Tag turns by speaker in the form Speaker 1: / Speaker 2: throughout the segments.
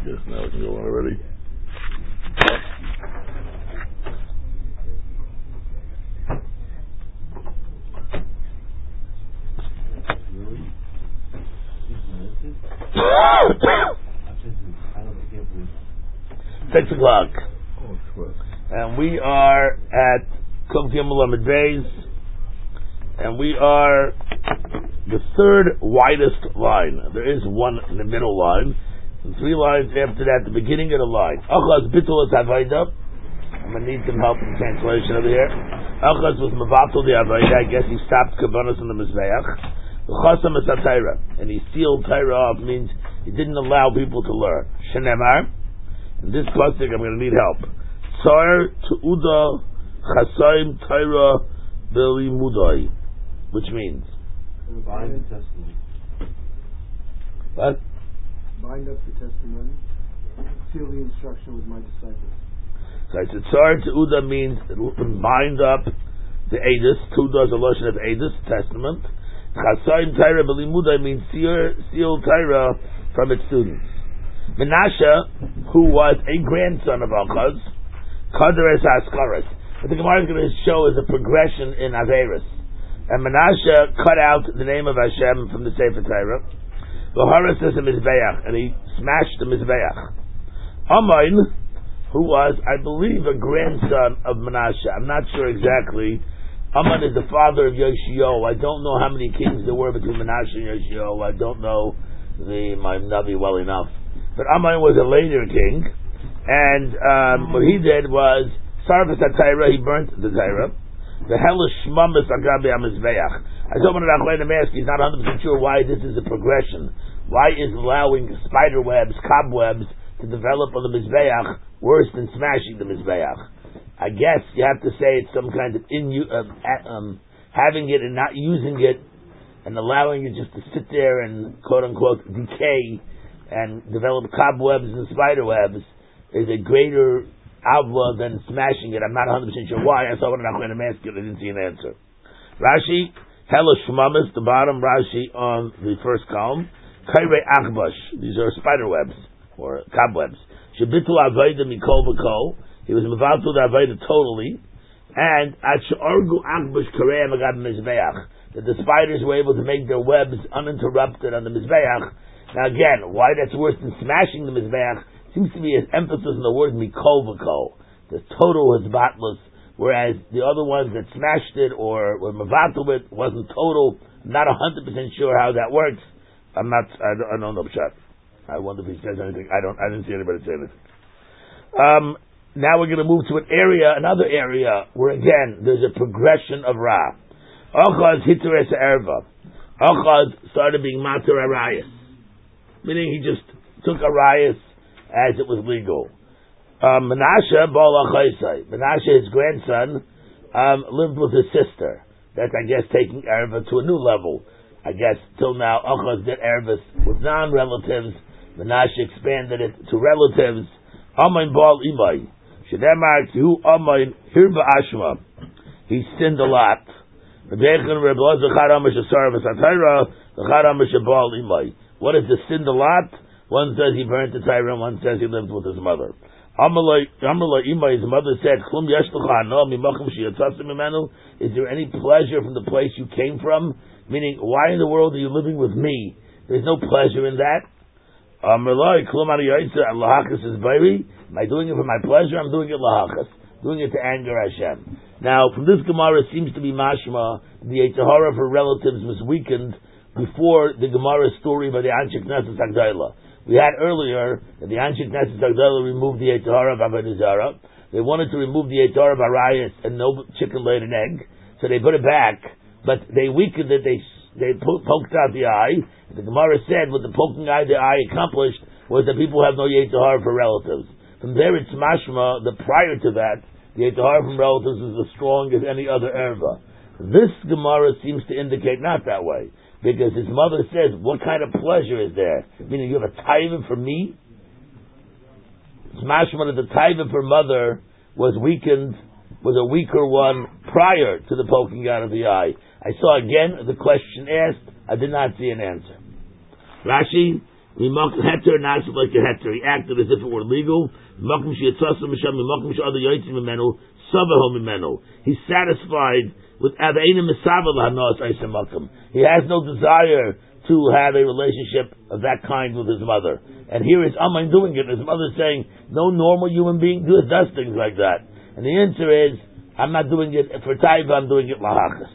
Speaker 1: Yes, now we can go on already. Six o'clock. And we are at Kuf Gimel Amud Beis, and we are the third widest line. There is one in the middle line, and three lines after that, the beginning of the line. Achaz Bittul Havayda. I'm going to need some help in translation over here. Achaz was Mavatul the Havayda. I guess he stopped Kabbanos on the Mizbeach. L'chasam es ha-Torah, and he sealed Torah off, means he didn't allow people to learn. Shenemar, in this pasuk I'm going to need help. Tsar Tu'uda Chasayim Torah Belimudai, which means
Speaker 2: bind the testimony.
Speaker 1: What?
Speaker 2: Bind up the testimony. Seal the instruction with my disciples.
Speaker 1: So I said Tsar Tu'uda means bind up the Edus. Tu'uda is a lotion of Edus, testament. Chasayim Torah Belimudai means seal Torah from its students. Menashe, who was a grandson of Achaz, Kaderes Haskaras. What the Gemara is going to show is a progression in Averis. And Menashe cut out the name of Hashem from the Sefer Torah. V'haras is a Mizbeach, and he smashed the Mizbeach. Amain, who was, I believe, a grandson of Menashe. I'm not sure exactly. Aman is the father of Yoshio. I don't know how many kings there were between Menashe and Yoshio. I don't know my Navi well enough. But Aman was a later king, and what he did was Sarvas HaTorah, he burnt the Torah. The hellish shmamis agabe amizbeach. I told him that Achlein ask, he's not 100% sure why this is a progression. Why is allowing spider webs, cobwebs to develop on the mizbeach worse than smashing the mizbeach? I guess you have to say it's some kind of having it and not using it and allowing it just to sit there and quote unquote decay and develop cobwebs and spider webs is a greater avla than smashing it. I'm not 100% sure why. I saw what I'm going to ask you, I didn't see an answer. Rashi, Helash Shmamis, the bottom Rashi on the first column. Kairei Achbash, these are spider webs or cobwebs. Shabitul Avayda Mikol B'Kol. He was Mavatul the Avayda totally. And at Sh'orgu Achbash Karei Magad Mizbeach, that the spiders were able to make their webs uninterrupted on the Mizbeach. Now again, why that's worse than smashing the Mizbeach seems to be an emphasis on the word Mikol V'Kol. The total was batless, whereas the other ones that smashed it or were Mavatul it wasn't total. I'm not 100% sure how that works. I don't know Pshat. I wonder if he says anything. I didn't see anybody say anything. Now we're going to move to another area where again there's a progression of Ra. Achaz Hitteres Erva. Achaz started being Matar Arayas, meaning he just took Arayas as it was legal. Menashe Baal Achaisai. Menashe, his grandson, lived with his sister. That's, I guess, taking Erva to a new level. I guess till now Achaz did Ervas with non-relatives. Menashe expanded it to relatives. Amain Baal Imai. Shedemar Tihu Amain Hirba Ashma. He sinned a lot. What is the sinned a lot? One says he burnt the Torah, and one says he lived with his mother. Amalai Imai, his mother said, is there any pleasure from the place you came from? Meaning, why in the world are you living with me? There's no pleasure in that. Am I doing it for my pleasure? I'm doing it lahachas, doing it to anger Hashem. Now, from this Gemara, it seems to be mashma, the Yetzer Hara for relatives was weakened before the Gemara story by the Anshe Knesset Agdala. We had earlier that the Anshe Knesset Agdala removed the Yetzer Hara of Avodah Zarah. They wanted to remove the Yetzer Hara of Arayas and no chicken laid an egg, so they put it back, but they weakened it, they poked out the eye. The Gemara said what the poking eye the eye accomplished was that people have no Yetzer Hara for relatives. From there it's mashma, the prior to that, the Yetzer Hara from relatives is as strong as any other erva. This Gemara seems to indicate not that way, because his mother says, what kind of pleasure is there? Meaning you have a taiva for me? It's mashma that the taiva for mother was weakened, was a weaker one prior to the poking out of the eye. I saw again the question asked, I did not see an answer. Rashi, Heter not like a heter. He acted as if it were legal. He's satisfied with he has no desire to have a relationship of that kind with his mother. And here is Aman doing it. His mother is saying, no normal human being does things like that. And the answer is, I'm not doing it for taiva, I'm doing it lahachas.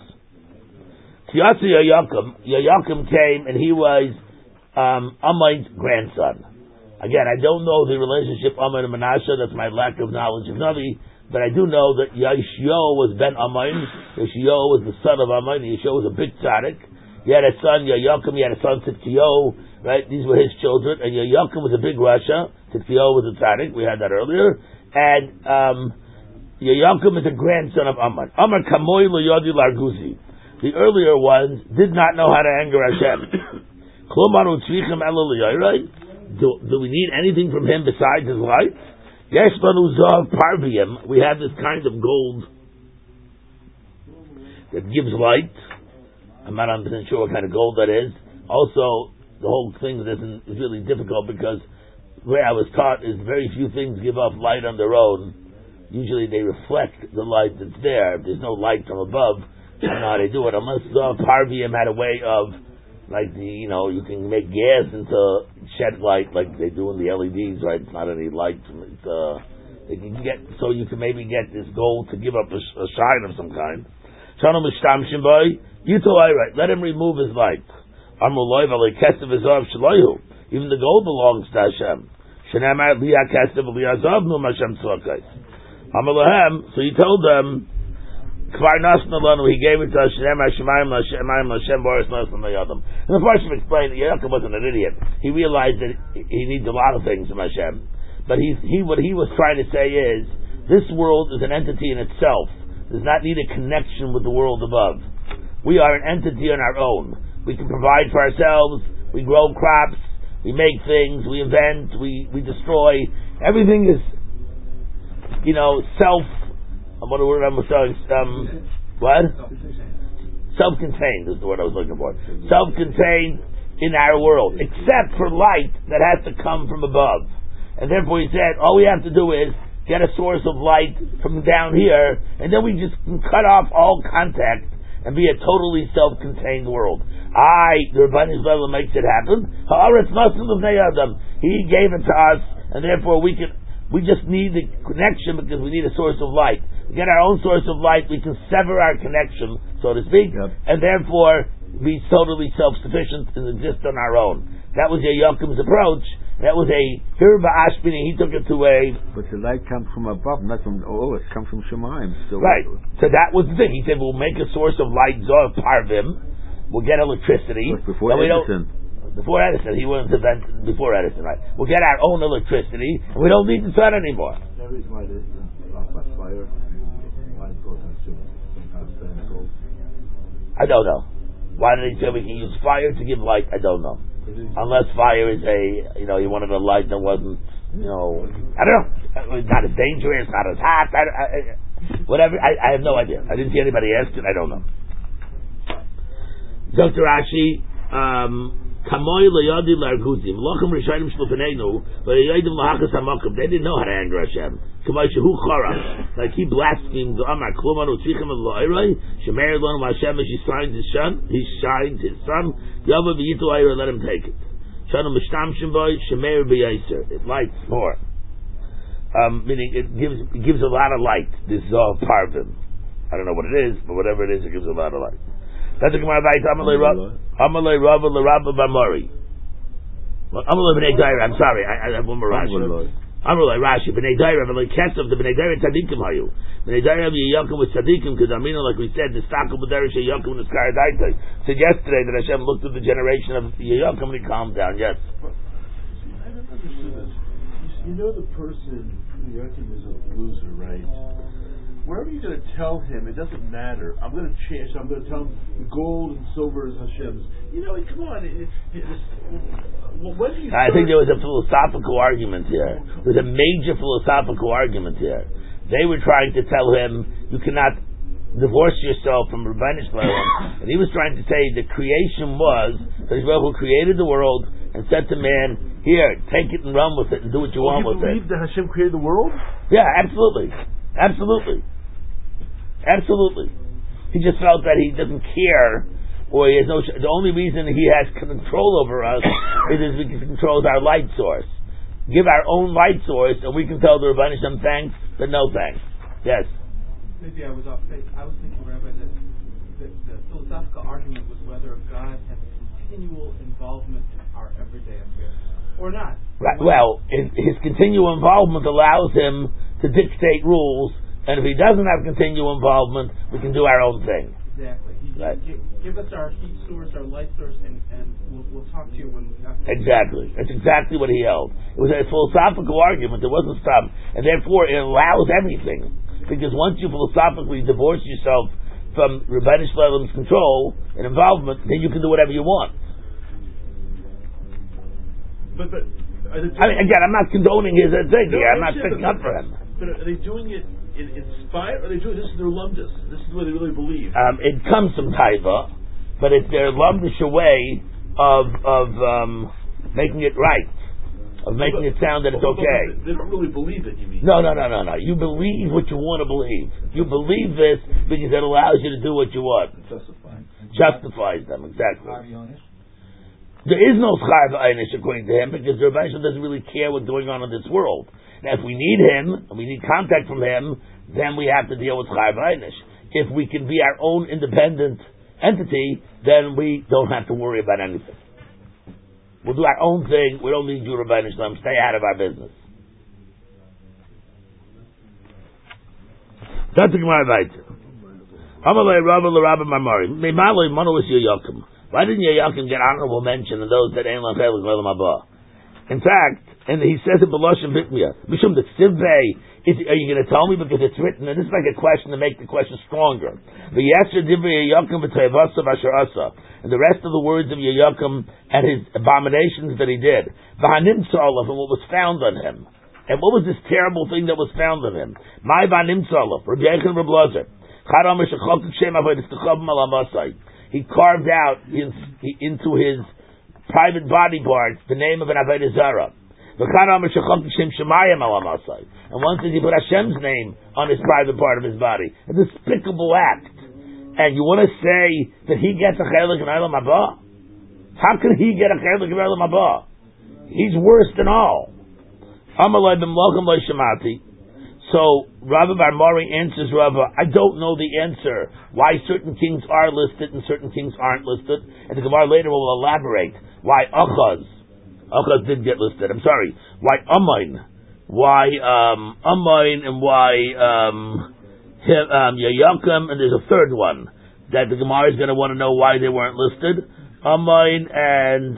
Speaker 1: Yayakim came and he was Aman's grandson. Again, I don't know the relationship Aman and Menashe, that's my lack of knowledge of Navi, but I do know that Yeshio was Ben Aman. Yeshio was the son of Aman. Yeshio was a big tzaddik. He had a son, Yayakim, he had a son, Tzidkiyo, right? These were his children. And Yayakim was a big Rasha. Tzidkiyo was a tzaddik. We had that earlier. And Yayakim is a grandson of Aman. Amar Kamoy Lo-Yodi Larguzi. The earlier ones did not know how to anger Hashem. Do we need anything from him besides his light? Yes, Parvium. We have this kind of gold that gives light. I'm not 100% sure what kind of gold that is. Also, the whole thing is really difficult because the way I was taught is very few things give off light on their own. Usually they reflect the light that's there. If there's no light from above, I don't know how they do it. Unless Parvium had a way of, like you can make gas into shed light like they do in the LEDs, right? It's not any light. They can get, so you can maybe get this gold to give up a shine of some kind. Let him remove his light. Even the gold belongs to Hashem. So he told them, he gave it to Hashem. And the Parshim explained that Yaakov wasn't an idiot. He realized that he needs a lot of things from Hashem. But what he was trying to say is, this world is an entity in itself. Does not need a connection with the world above. We are an entity on our own. We can provide for ourselves. We grow crops. We make things. We invent. We destroy. Everything is, self. What word I'm saying? What? Self-contained is the word I was looking for. Self-contained in our world, except for light that has to come from above. And therefore, he said, all we have to do is get a source of light from down here, and then we just can cut off all contact and be a totally self-contained world. The Rebbeinu Shalom makes it happen. He gave it to us, and therefore we just need the connection because we need a source of light. We get our own source of light, we can sever our connection, so to speak, and therefore be totally self-sufficient and exist on our own. That was Yaakim's approach. That was a Hirba Ashbini. He took it to a.
Speaker 3: But the light comes from above, not from. It comes from Shemaim. So
Speaker 1: right. So that was the thing. He said, "We'll make a source of light, Zohar Parvim. We'll get electricity."
Speaker 3: Before Edison.
Speaker 1: Before Edison, he wasn't invented before Edison, right? We'll get our own electricity, and we don't need the sun anymore.
Speaker 2: That reason why they off by fire. Why it goes into some kind of gold.
Speaker 1: I don't know. Why did he say we can use fire to give light? I don't know. Unless fire is he wanted a light that wasn't, I don't know. It's not as dangerous, not as hot, whatever. I have no idea. I didn't see anybody ask it. I don't know. Dr. Rashi, Kamoy Layadi Larguzim, Lochem Rishayim Shlufanenu, Layadim Lahakas Hamakum. They didn't know how to anger Hashem. Kamoy Shehu Chara, like he blasphemed the Amar Klumanu Tzichem of Loirai, Shemer Lon Hashem as he shines his son, Yava V'Yitu Ayra, let him take it. Shanu Mishtamshim Boy, Shemer B'Yaser. It lights more. Meaning it gives a lot of light. This is all Parvim. I don't know what it is, but whatever it is, it gives a lot of light. That's a Gemara Bait. Amalei Rabba L'Rabba Bamori. Amalei B'nei Daira. I'm sorry, I have one more Rashi. Amalei Rashi B'nei Daira. Amalei Kesef the B'nei Daira Tzadikim Hayu. B'nei Daira Yakum was Tzadikim because Amina, like we said, the Stakel B'Darish Yakum and the Skaradaita. Said yesterday that Hashem looked at the generation of Yakum and he calmed down. Yes.
Speaker 2: I never understood this. The person Yakum is a loser, right? Wherever you're going to tell him, it doesn't matter. I'm going to change. I'm going to tell him the gold and silver is Hashem's. Come on.
Speaker 1: I think there was a philosophical argument here. There's a major philosophical argument here. They were trying to tell him, you cannot divorce yourself from Rebbeinu Shalom. And he was trying to say the creation was, that Baruch Hu created the world, and and said to man, here, take it and run with it and do what you want with it.
Speaker 2: You believe that Hashem created the world?
Speaker 1: Yeah, absolutely. He just felt that he doesn't care, or he has no. The only reason he has control over us is because he controls our light source. Give our own light source, and we can tell the Rebbeinu Shem thanks, but no thanks. Yes.
Speaker 4: Maybe I was off base. I was thinking, Rabbi, that the philosophical argument was whether God has continual involvement in our everyday affairs or not.
Speaker 1: Right. Well, his continual involvement allows him to dictate rules, and if he doesn't have continual involvement, we can do our own thing.
Speaker 4: Exactly.
Speaker 1: Right.
Speaker 4: Give us our heat source, our light source, and we'll talk to you when.
Speaker 1: Exactly. That's exactly what he held. It was a philosophical argument. It wasn't stuff, and therefore it allows everything. Because once you philosophically divorce yourself from Rebbeinu Shloim's control and involvement, then you can do whatever you want.
Speaker 2: But
Speaker 1: again, I'm not condoning his thing here. I'm not sticking up for him.
Speaker 2: But are they doing it in spite, or are they doing this is their lumdus? This is what they really believe.
Speaker 1: It comes from taiva, but it's their lumdish way of making it right, of making it sound that it's okay.
Speaker 2: They don't really believe it. You mean?
Speaker 1: No. You believe what you want to believe. You believe this because it allows you to do what you want. Justifies them, exactly. There is no schar v'einish according to him because the Rebbeinu doesn't really care what's going on in this world. Now, if we need him, and we need contact from him, then we have to deal with schar v'einish. If we can be our own independent entity, then we don't have to worry about anything. We'll do our own thing. We don't need you, Rebbeinu Shalom. Stay out of our business. That's the Gemara weiter. Amalei Rabba l'Rabba Marmari. Memalei Monolis Yoyakim. Why didn't Yoyakim get honorable mention of those that ain't l'chelik l'olam haba? In fact, and he says it B'Lashon Bitmiyah, Mishum the Tzivvei, are you going to tell me because it's written? And this is like a question to make the question stronger. The Yasser Divrei Yoyakim v'Tayvasa v'Asher Asa, and the rest of the words of Yoyakim and his abominations that he did. V'Hanim Tzolov, and what was found on him. And what was this terrible thing that was found on him? My V'Hanim Tzolov, Rabbi Yechon Rabbi Lozer, Charam Shechokik Shem Avodas T'Chavim Alamasai. He carved out into his private body parts the name of an Avodah Zarah. And once he put Hashem's name on his private part of his body. A despicable act. And you want to say that he gets a chelik in Olam Haba? How can he get a chelik in Olam Haba? He's worse than all. Amalei b'mlochem lo shamati. So Rabbi Bar Mari answers Rabbi, I don't know the answer why certain kings are listed and certain kings aren't listed. And the Gemara later will elaborate why Achaz did get listed. I'm sorry. Why Amain? Why Amain and why Yoyakim? And there's a third one that the Gemara is going to want to know why they weren't listed. Amain and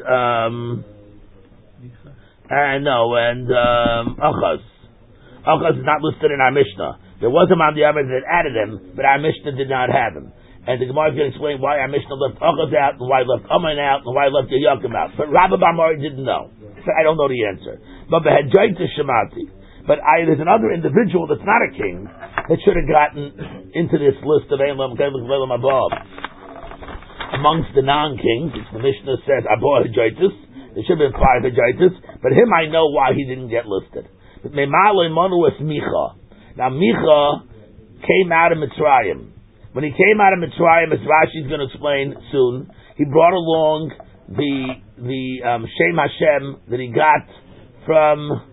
Speaker 1: Achaz. Achaz is not listed in our Mishnah. There was a man the Amid that added him, but our Mishnah did not have him. And the Gemara is going to explain why our Mishnah left Achaz out, and why left Amain out, and why left Yoyakim out. But Rabbi Bar Mari didn't know. So I don't know the answer. But there's another individual that's not a king that should have gotten into this list of Eilam above. Amongst the non-kings, the Mishnah says Abba Hajaitis. There should have been 5 Hajaitis, but him I know why he didn't get listed. But Memalei Monu was Micha. Now Micha came out of Mitzrayim. When he came out of Mitzrayim, as Rashi is going to explain soon, he brought along the Shem Hashem that he got from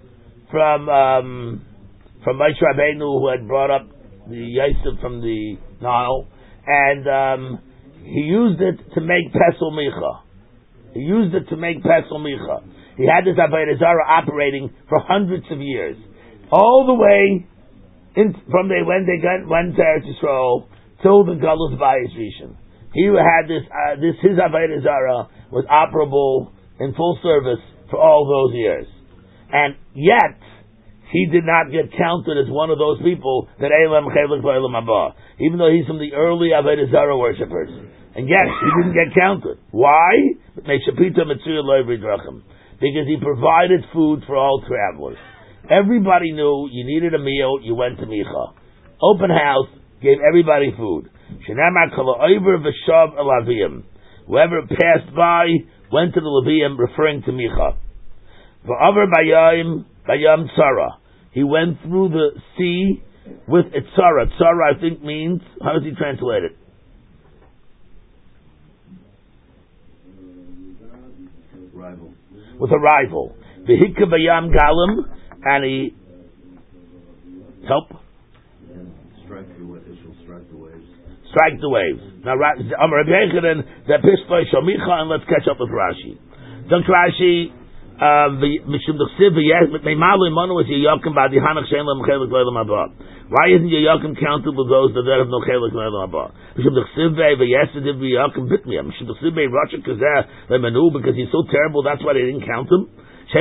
Speaker 1: Moshe Rabbeinu, who had brought up the Yosef from the Nile, and he used it to make Pesel Micha. He used it to make Pesel Micha. He had this Avodah Zarah operating for hundreds of years, all the way when they went to Eretz Yisrael till the Galus Bayis Rishon. He had his Avodah Zarah was operable in full service for all those years, and yet he did not get counted as one of those people that Eilam Chelik V'Eilam Haba, even though he's from the early Avodah Zarah worshippers, and yet he didn't get counted. Why? Because he provided food for all travelers. Everybody knew you needed a meal, you went to Micha. Open house, gave everybody food. Whoever passed by went to the Levium referring to Micha. V'avar bayam tzara. He went through the sea with a tzara. Tzara, I think, means, how does he translate it?
Speaker 2: Rival.
Speaker 1: With a rival. V'hikka bayam galim, and he help. Strike the waves. Now, Amar Rabbi Yechanan, the Pishloi Shomicha, and let's catch up with Rashi. Dr. Rashi, Mishum Dechsiv, Meimalu Imanu is Yoyakim Badi Hanach Shein Lam Chelik Leilam Haba. Why isn't Yoyakim counted with those that have no Chelik Leilam Haba? Mishum Dechsiv, V'yesidiv Yoyakim Bitmiyam. Mishum Dechsiv, Roshak Kazeh, Lemanu, because he's so terrible, that's why they didn't count him. He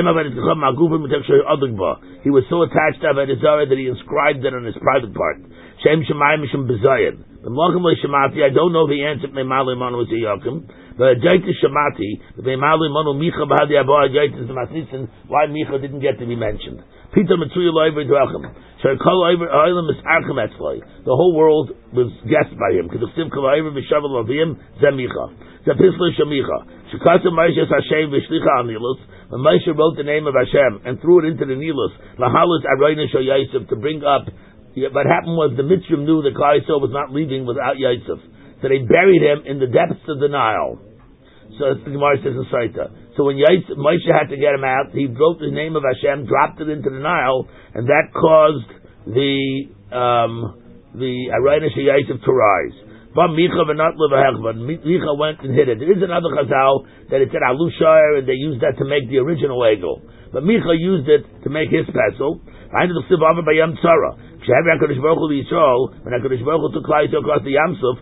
Speaker 1: was so attached to Avodah Zarah that he inscribed it on his private part. Shem Shemayim Mishum Bezayin. I don't know the answer. Meimalu Imanu is Yoyakim. But Jaitis Shamati, Meimalu Imanu Micha B'Hadi Abba Jaitis the Matnitzin. Why Micha didn't get to be mentioned? Peter Mitzuya Loiver Drachim. Shekol Oilam is Archem Etzloi. The whole world was guessed by him. Keduchsiv Kol Oiver V'Shavel Avim Zem Micha. Zepislo Shemicha. Shekasim Moshe Hashem V'Shlicha Anilus. When Moshe wrote the name of Hashem and threw it into the Nilus, Lahalus Arayna Shal Yosef, to bring up. What happened was the Mitzrim knew that Klal Yisrael was not leaving without Yosef, so they buried him in the depths of the Nile. So the Gemara says in Saita. So when Moshe had to get him out, he wrote the name of Hashem, dropped it into the Nile, and that caused the Arayna Shal Yosef to rise. But Micha went and hid it. There is another Chazal that it said Alushar, and they used that to make the original Egel. But Micha used it to make his pesel. When HaKadosh Baruch Hu took Klal Yisrael across the Yamsuf,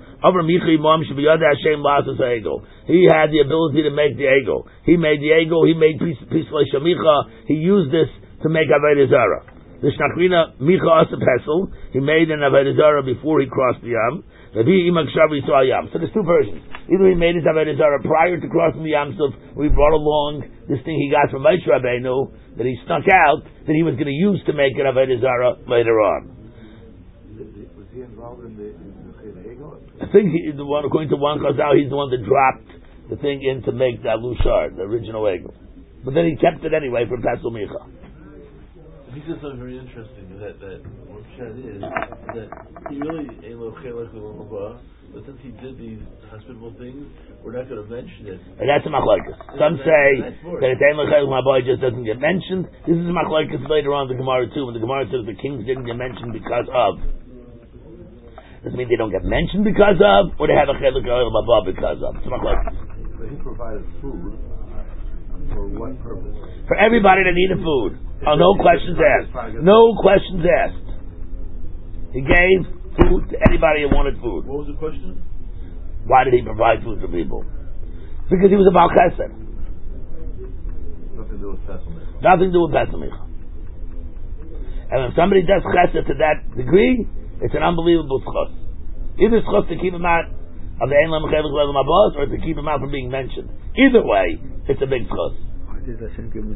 Speaker 1: he had the ability to make the Egel. He made the Egel. He made Pislei Shamicha. He used this to make Avodah Zarah. The Shnachrina Micha Asa Pesel. He made an Avodah Zarah before he crossed the Yam. So there's two versions. Either he made his Avodah Zarah prior to crossing the Yamsuf, or he brought along this thing he got from Moshe Rabbeinu that he snuck out that he was going to use to make an Avodah Zarah later on.
Speaker 2: Was he involved in the Ego?
Speaker 1: I think according to one Chazal, he's the one that dropped the thing in to make the Alushar, the original Ego. But then he kept it anyway for Pesel Micha.
Speaker 2: He said something very interesting that what Chad is that he really ain't lo chelek l'lomaba, but since he did these hospitable things, we're not going to mention it.
Speaker 1: And that's a machlokes. Some say that it's ain't lo chelek l'lomaba, it just doesn't get mentioned. This is a machlokes later on in the Gemara too, when the Gemara says the kings didn't get mentioned because of. Doesn't mean they don't get mentioned because of, or they have a chelek l'lomaba because of. It's a machlokes.
Speaker 2: But he provided food for what purpose?
Speaker 1: For everybody that needed food. Oh, no questions asked. No questions asked. He gave food to anybody who wanted food.
Speaker 2: What was the question?
Speaker 1: Why did he provide food for people? Because he was a Baal Chesed.
Speaker 2: Nothing to do with Pesach.
Speaker 1: Nothing to do with Pesach. And when somebody does Chesed to that degree, it's an unbelievable schos. Either schos to keep him out of the Ein Lam Chelik Le'Lam Abos, or to keep him out from being mentioned. Either way, it's a big schos. I have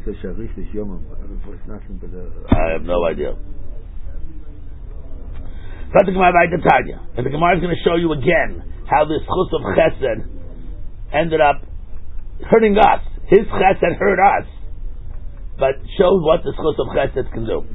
Speaker 1: no idea. And the Gemara is going to show you again how this chus of chesed ended up hurting us. His chesed hurt us, but shows what this chus of chesed can do.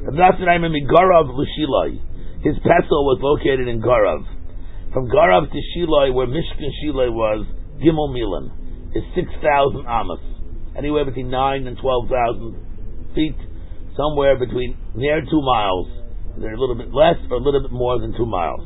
Speaker 1: His pesel was located in Garav. From Garav to Shiloi, where Mishkan Shiloi was, Gimel Milan, is 6,000 amas. Anywhere between 9 and 12,000 feet, somewhere between near 2 miles. They're a little bit less or a little bit more than 2 miles.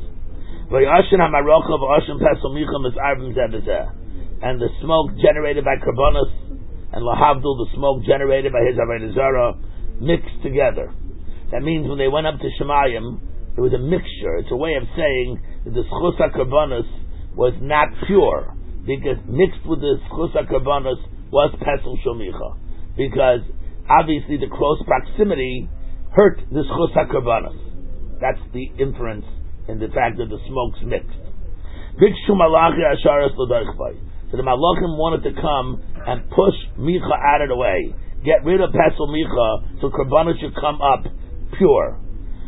Speaker 1: And the smoke generated by Karbonos and Lahavdul, the smoke generated by his Avodah Zarah, mixed together. That means when they went up to Shemayim, it was a mixture. It's a way of saying that the Schus HaKarbonos was not pure, because mixed with the Schus HaKarbonos was Pesel Shomicha, because obviously the close proximity hurt the Schus HaKarbanos. That's the inference in the fact that the smoke's mixed. So the Malachim wanted to come and push Micha out of the way, get rid of Pesel Micha, so Karbanos should come up pure.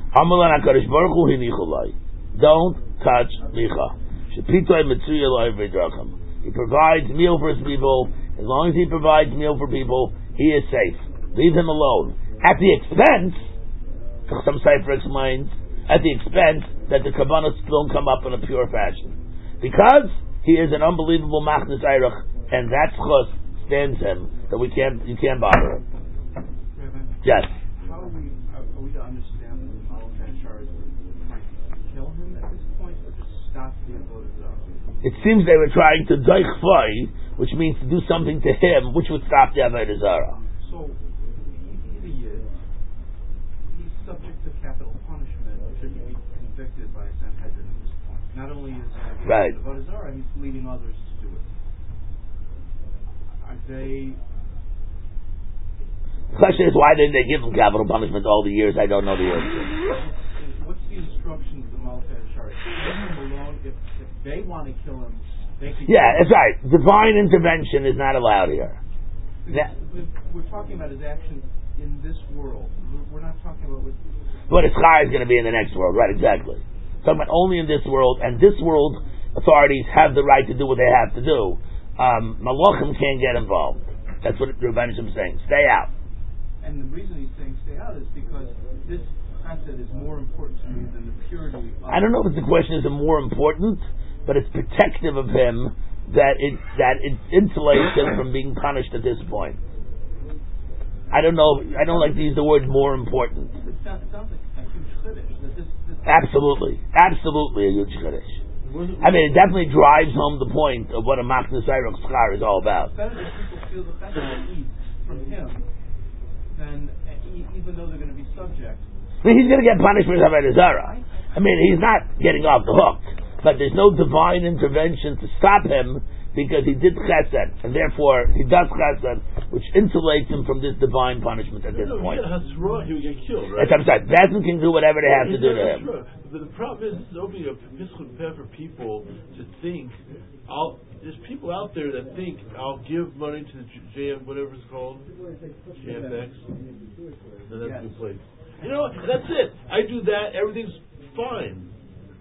Speaker 1: Don't touch Micha. He provides meal for his people As long as he provides meal for people, he is safe. Leave him alone. At the expense, some cipher explains, at the expense that the kabbanos don't come up in a pure fashion. Because he is an unbelievable machnas eirach, and that chus stands him, that you can't bother him. Yes.
Speaker 4: How are we to understand that the Malach HaSharis were trying to kill him at this point, or just stop the avodah zarah?
Speaker 1: It seems they were trying to doich foy, which means to do something to him, which would stop the avodah zarah.
Speaker 4: So, he's a yid. He's subject to capital punishment. Should he be convicted by a Sanhedrin at this point? Not only is he
Speaker 1: right.
Speaker 4: avodah zarah, he's leading others to do it. Are they?
Speaker 1: The question is, why didn't they give him capital punishment all the years? I don't know the answer.
Speaker 4: What's the instructions of the Malach HaSharis? Leave him alone. If they want to kill him, they can.
Speaker 1: Yeah, that's right. Divine intervention is not allowed here.
Speaker 4: We're talking about his actions in this world. We're not talking about
Speaker 1: what his chai is going to be in the next world. Right, exactly. Talking about only in this world, and this world authorities have the right to do what they have to do. Malachim can't get involved. That's what Rabbi Nishim is saying. Stay out.
Speaker 4: And the reason he's saying stay out is because this chesed is more important to me than the purity of...
Speaker 1: I don't know if the question is more important, but it's protective of him that it insulates him from being punished at this point. I don't know. I don't like to use the word more important.
Speaker 4: It sounds like a huge chiddush.
Speaker 1: Absolutely a huge chiddush. I mean, it definitely drives home the point of what a machnas eirach schar is all about.
Speaker 4: It's better that people feel the better they eat from him than even though they're going to be subject.
Speaker 1: I mean, he's going to get punished for his avodah zarah. I mean, he's not getting off the hook, but there's no divine intervention to stop him because he did chesed, and therefore he does chesed, which insulates him from this divine punishment at this point.
Speaker 2: He would get killed, right?
Speaker 1: That's what I'm saying. Bezin can do whatever they have to do to him.
Speaker 2: But the problem is, it's opening a mitzvah for people to think. There's people out there that think I'll give money to the JM, whatever it's called, JFX. No, that's a good place. You know what? That's it. I do that. Everything's fine.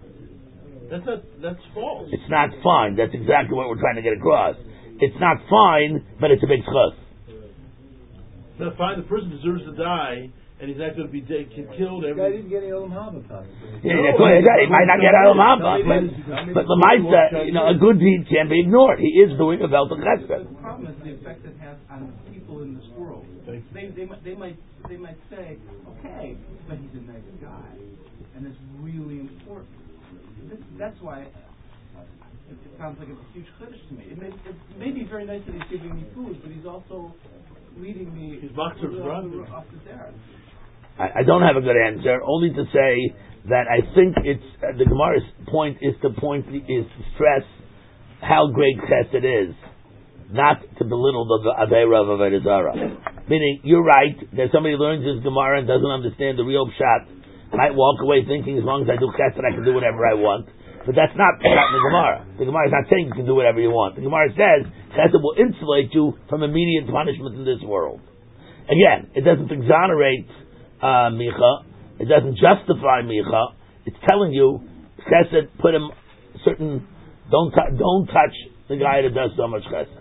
Speaker 2: That's false.
Speaker 1: It's not fine. That's exactly what we're trying to get across. It's not fine, but it's a big schus.
Speaker 2: It's not fine. The person deserves to die, and he's not going to be killed.
Speaker 5: The guy didn't get any Olam Haba.
Speaker 1: He might not get Olam Haba, but the Maisa, a good deed can't be ignored. He is doing a Velta Chesed.
Speaker 4: The problem is the effect it has on the people in this world. They might say, okay, but he's a nice guy, and it's really important. That's why it sounds like it's a huge chiddush to me. It may be very nice that he's giving me food, but he's also leading me off the derech.
Speaker 1: I don't have a good answer, only to say that I think it's the Gemara's point is to stress how great chesed is, not to belittle the aveira of avodah zarah. Meaning, you're right. There's somebody who learns this Gemara and doesn't understand the real pshat. Might walk away thinking as long as I do chesed I can do whatever I want. But that's not the Gemara. The Gemara is not saying you can do whatever you want. The Gemara says chesed will insulate you from immediate punishment in this world. Again, it doesn't exonerate Micha. It doesn't justify Micha. It's telling you chesed put him certain. Don't touch the guy that does so much chesed.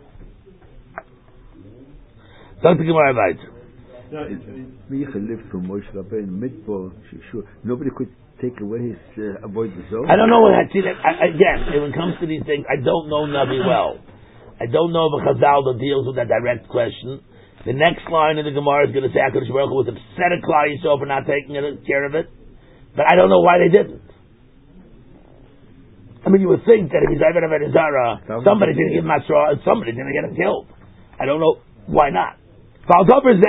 Speaker 1: Talk to Gemara about it.
Speaker 3: Micha lived from Moshe Rabbeinu Midbar. Sure, nobody could take away his avoid the zone.
Speaker 1: I don't know. Again, when it comes to these things, I don't know Navi well. I don't know if a Chazal that deals with that direct question. The next line of the Gemara is going to say HaKadosh Baruch Hu was upset at Klal Yisrael for not taking care of it, but I don't know why they didn't. I mean, you would think that if he's Eved Avodah Zarah, somebody didn't give him Masra, and somebody didn't get him killed. I don't know why not. But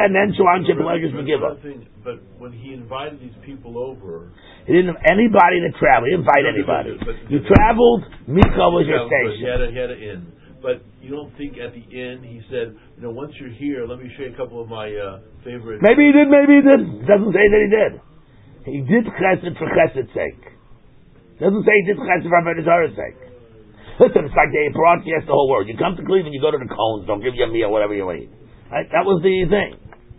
Speaker 2: when he invited these people over,
Speaker 1: he didn't have anybody to travel. He didn't invite anybody. You traveled. Micha was your station.
Speaker 2: He had an inn. But you don't think at the inn he said, once you're here, let me show you a couple of my favorite.
Speaker 1: Maybe he did. Maybe he didn't. It doesn't say that he did. He did chesed for chesed's sake. It doesn't say he did chesed for Avodah Zarah's sake. Listen, it's like they broadcast the whole world. You come to Cleveland, you go to the Cones. Don't give you a meal, whatever you eat. Right? That was the thing.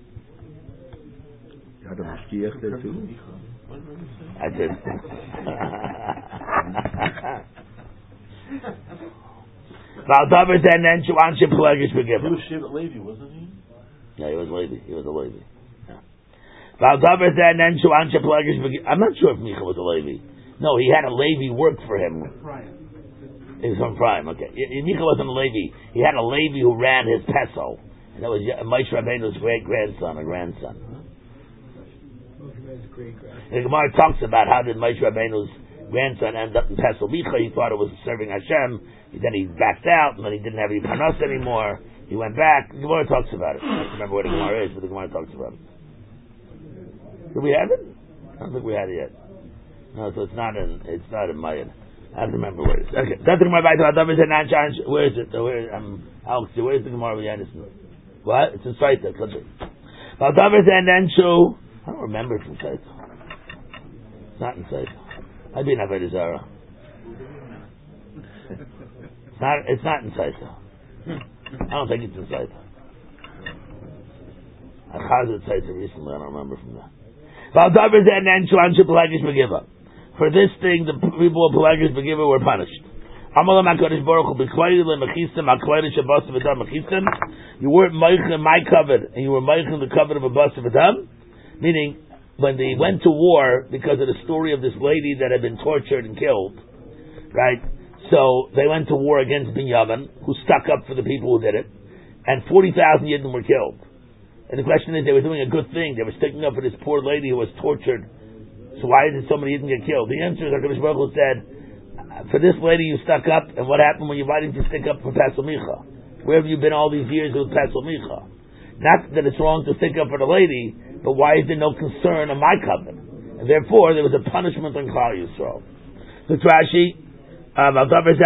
Speaker 3: You had a mashgiach there too?
Speaker 1: I did. And then Shuanshe Pelagish Begiva.
Speaker 2: He was Shevet Levi, wasn't he?
Speaker 1: Yeah, he was Levi. He was a Levi. And then Shuanshe Pelagish Begiva. I'm not sure if Micha was a Levi. No, he had a Levi work for him. He was from Prime. Okay, Micha wasn't a Levi. He had a Levi who ran his Peso, and that was Moshe Rabbeinu's great grandson or grandson. The Gemara talks about how did Moshe Rabbeinu's grandson end up in Pesel Micha. He thought it was serving Hashem. Then he backed out, and then he didn't have any panos anymore. He went back. The Gemara talks about it. I don't remember what the Gemara is, but the Gemara talks about it. Did we have it? I don't think we had it yet. No, so it's not in Mayan. I don't remember where it is. Okay, that's the Gemara. Where is it? Alex, where is the Gemara? What? It's in Saita. And then Shu. I don't remember it from Saita. It's not in Saita. I'd be in Avodah Zarah. It's not in Saita. I don't think it's in Saita. I chazed Saita recently. I don't remember from that. For this thing, the people of Pelagish Begiva were punished. You weren't meichen my covet, and you were meichen the covet of a bus of Adam. Meaning, when they went to war because of the story of this lady that had been tortured and killed, right? So they went to war against Binyamin, who stuck up for the people who did it, and 40,000 Yidden were killed. And the question is, they were doing a good thing. They were sticking up for this poor lady who was tortured. So why did so many Yidden get killed? The answer is, HaKadosh Baruch Hu said, for this lady you stuck up, and what happened when why didn't you stick up for Pesel Micha? Where have you been all these years with Pesel Micha? Not that it's wrong to stick up for the lady, but why is there no concern on my covenant? And therefore, there was a punishment on Klal Yisrael. The Rashi, Klal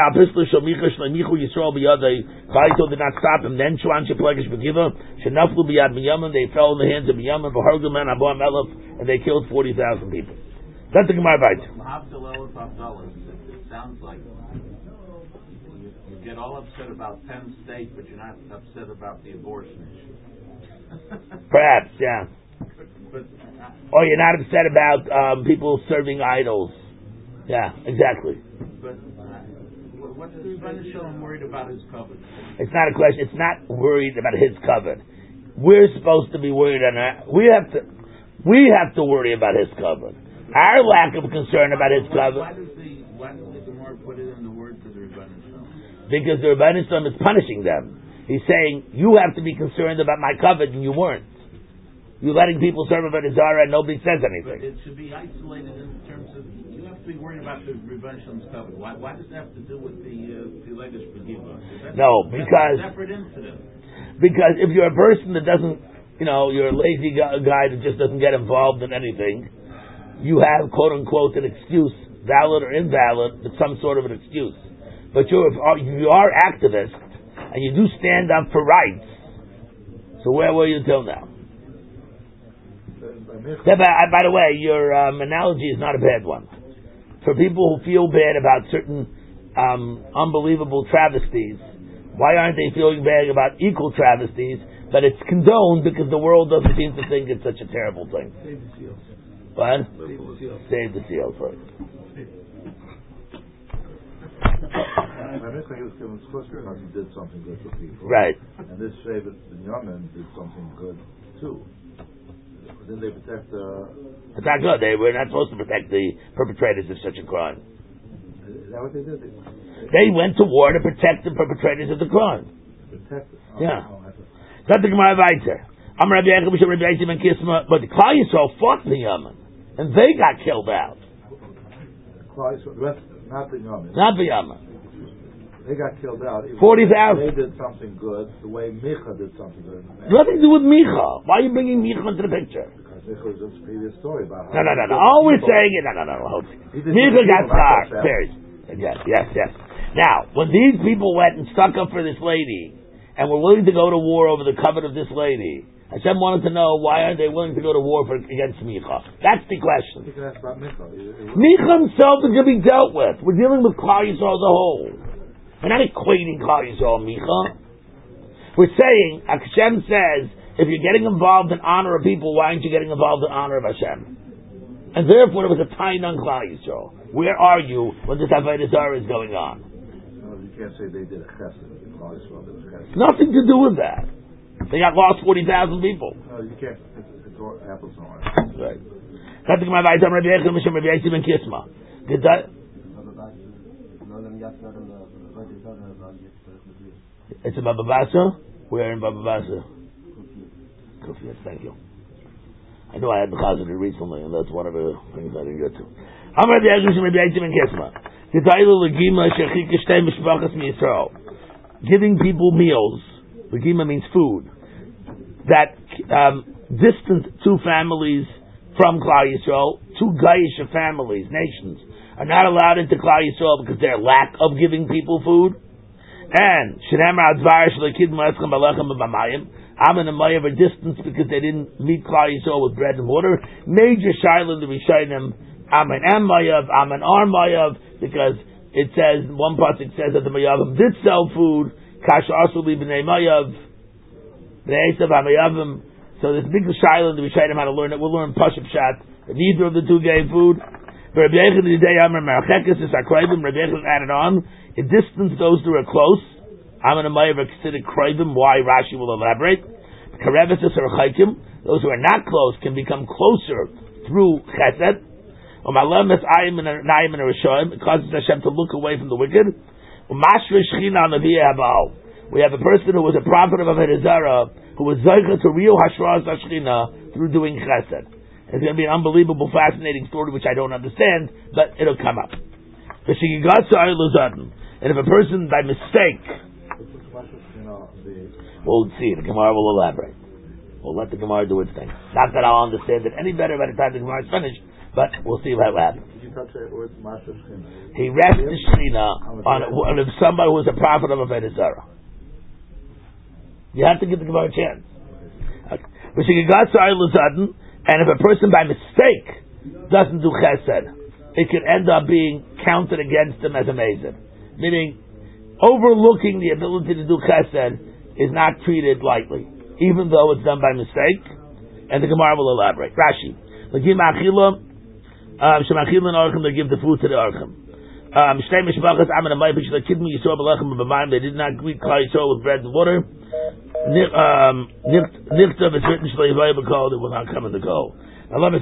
Speaker 1: Yisrael did not stop him. Then Shuan Sheplegish Begiva, Shenaflu Biyad Binyamin, they fell in the hands of Binyamin, V'harguman Aboam Elef, and they killed 40,000 people. That's the Gemara Bait.
Speaker 5: It sounds like you get all upset about Penn State, but you're not upset about the abortion issue.
Speaker 1: Perhaps, yeah. Or you're not upset about people serving idols. Yeah, exactly.
Speaker 5: But what's the Rebbeinu Shalom worried about his covenant?
Speaker 1: It's not a question. It's not worried about his covenant. We're supposed to be worried on that. We have to worry about his covenant. Our lack of concern about his covenant.
Speaker 5: Why does the Gemara put it in the words of the Rebbeinu Shalom?
Speaker 1: Because the Rebbeinu Shalom is punishing them. He's saying, you have to be concerned about my covenant, and you weren't. You're letting people serve Avodah Zarah and nobody says anything.
Speaker 5: But it should be isolated in terms of, you have to be worried about the Rebbeinu Shalom's covenant. Why does that have to do with the Pelagish Begiva?
Speaker 1: No, because...
Speaker 5: That's a separate incident.
Speaker 1: Because if you're a person that doesn't, you're a lazy guy that just doesn't get involved in anything, you have, quote unquote, an excuse, valid or invalid, but some sort of an excuse. But you are activist, and you do stand up for rights. So where were you till now? By the way, your analogy is not a bad one. For people who feel bad about certain unbelievable travesties, why aren't they feeling bad about equal travesties? But it's condoned because the world doesn't seem to think it's such a terrible thing.
Speaker 4: Save the seals.
Speaker 1: What?
Speaker 4: Save the seals.
Speaker 1: Save the seals, right.
Speaker 3: He did something good for people.
Speaker 1: Right.
Speaker 3: And this Shevet Binyamin did something good too. Then they protect
Speaker 1: It's not good. We're not supposed to protect the perpetrators of such a crime.
Speaker 3: Is that what they did?
Speaker 1: They went to war to protect the perpetrators of the crime.
Speaker 3: Protect it.
Speaker 1: Yeah. That's the Gemara Vayter. But the Klal Yisrael fought Binyamin, and they got killed out.
Speaker 3: Not Binyamin.
Speaker 1: Not Binyamin.
Speaker 3: They got killed out.
Speaker 1: 40,000.
Speaker 3: They did something good the way Micha did something good.
Speaker 1: Nothing to do with Micha. Why are you bringing Micha into the picture?
Speaker 3: Because Micha was just a previous story about
Speaker 1: how... No. All we're saying is... No. Micha got starved. Yes. Now, when these people went and stuck up for this lady, and were willing to go to war over the covenant of this lady, Hashem wanted to know, why aren't they willing to go to war against Micha? That's the question.
Speaker 3: You can ask about Micha.
Speaker 1: Micha himself is going to be dealt with. We're dealing with Klal Yisrael as a whole. We're not equating Klal Yisrael and Micha. We're saying, Hashem says, if you're getting involved in honor of people, why aren't you getting involved in honor of Hashem? And therefore, there was a tie on Klal Yisrael. Where are you when this Avodah Zarah is going on?
Speaker 2: can't say they did a chesed.
Speaker 1: Nothing to do with that. They got lost 40,000 people.
Speaker 2: No, you can't. It's all apples and oranges.
Speaker 1: Right. Did that? It's a Baba Basra? Where in Baba Basra? Kufiyat, thank you. I know I had the Chazan recently, and that's one of the things I didn't get to. Giving people meals, Legima means food, that distant two families from Klal Yisrael, two Gaisha families, nations, are not allowed into Klal Yisrael because their lack of giving people food. And Am and Amaya are distant because they didn't meet Klal Yisrael with bread and water. Major Shiloh the Rishayim, Am and Mayav, Am and Ar Mayav, because it says, one pasuk says that the Mayavim did sell food, Kasha Asuli b'nei Mayav, b'nei Esav HaMayavim. So this big Shiloh the Rishayim how to learn it. We'll learn Pashup Shat, that neither of the two gave food. But Rabbi Yechon the day Amar Merachekes is Akraibim, Rabbi Yechon added on, it distanced those who are close. Am and Amaya are considered Kraibim, why Rashi will elaborate. Karevisis or Chaikim, those who are not close can become closer through Chesed. It causes Hashem to look away from the wicked. We have a person who was a prophet of Avodah Zarah, who was Zaycha to real Hashras Hashchina through doing Chesed. It's going to be an unbelievable, fascinating story which I don't understand, but it'll come up. And if a person by mistake, we'll see, the Gemara will elaborate. We'll let the Gemara do its thing. Not that I'll understand it any better by the time the Gemara is finished, but we'll see what happens. He rests the Shechina on somebody who is a prophet of Avodah Zarah. You have to give the Gemara a chance. And if a person by mistake doesn't do Chesed, it could end up being counted against him as a Mazid. Meaning, overlooking the ability to do Chesed is not treated lightly, even though it's done by mistake. And the Gemara will elaborate. Rashi, they give the food to the Archim. They did not greet Klal Yisrael with bread and water. Nichtav is written, it will not come in the goal. It makes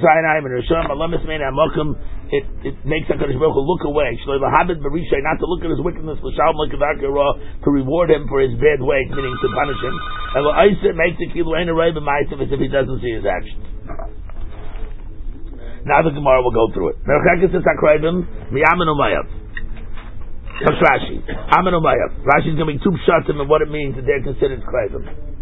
Speaker 1: HaKadosh Baruch Hu look away, not to look at his wickedness, to reward him for his bad ways, meaning to punish him. And it makes it as if he doesn't see his actions. Now the Gemara will go through it. Rashi. Amen Umayav. Rashi is going to be two pshatim of what it means that they're considered Kraibim.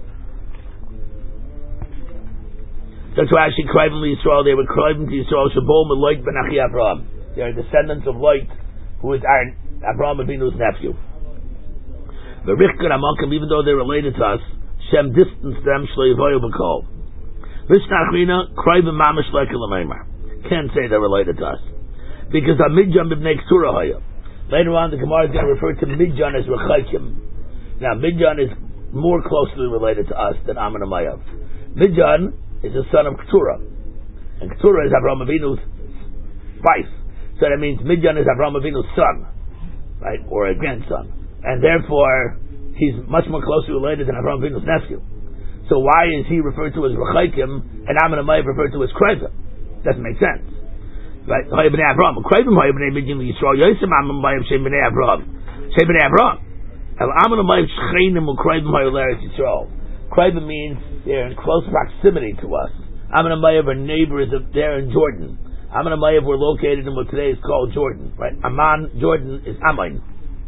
Speaker 1: That's Rashi, Kraibim to Yisrael, they were Kraibim to Yisrael, Shabom and Lot ben Achi Avraham. They are descendants of Lot, who is Avraham Avinu's nephew. The Rivka and Amakim, even though they're related to us, Shem distanced them, Shleivoyu B'kol. Vishnachrina, Kraibim Mamash Lekel Ameimar. Can't say they're related to us. Because Amidjam B'nei Ktura Hoya. Later on, the Gemara is going to refer to Midjan as Rechaikim. Now, Midjan is more closely related to us than Ammon and Mayav. Midjan is the son of Keturah, and Keturah is Avraham Avinu's wife. So that means Midjan is Avraham Avinu's son, right, or a grandson, and therefore he's much more closely related than Avraham Avinu's nephew. So why is he referred to as Rechaikim and Ammon and Mayav referred to as Kraibim? Doesn't make sense. Right? Kraibim Midjan Yisrael Yosem Ammon Mayav Shem Bnei Avraham Shem Bnei Avraham El Ammon and Mayav Shcheinim Kraibim Hayoleres Yisrael. Kraibim means they're in close proximity to us. Ammon and Mayav are neighbors there in Jordan. Ammon and Mayav were located in what today is called Jordan. Right? Amman, Jordan is Ammon,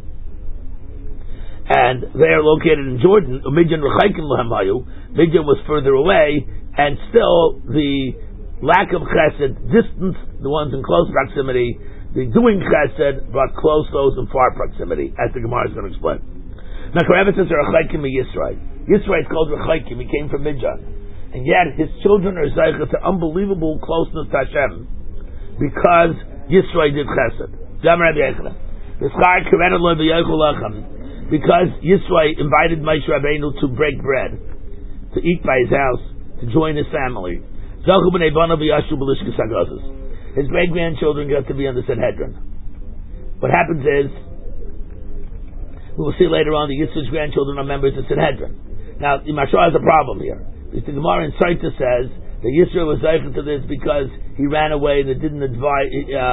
Speaker 1: and they are located in Jordan. Midjan Rechaikim Lahem Hayu. Midjan was further away, and still the lack of chesed distanced the ones in close proximity. The doing chesed brought close those in far proximity, as the Gemara is going to explain. Now, Karevis says Rechaikim Yisrael. Yisrael is called Rechaikim. He came from Midjan, and yet his children are zeicha to unbelievable closeness to Hashem because Yisrael did chesed. Because Yisrael invited Moshe Rabbeinu to break bread, to eat by his house, to join his family. His great-grandchildren got to be on the Sanhedrin. What happens is, We will see later on the Yisro's grandchildren are members of Sanhedrin. Now, the Mashal has a problem here. The Gemara in Saita says that Yisro was zeichen to this because he ran away and didn't advise.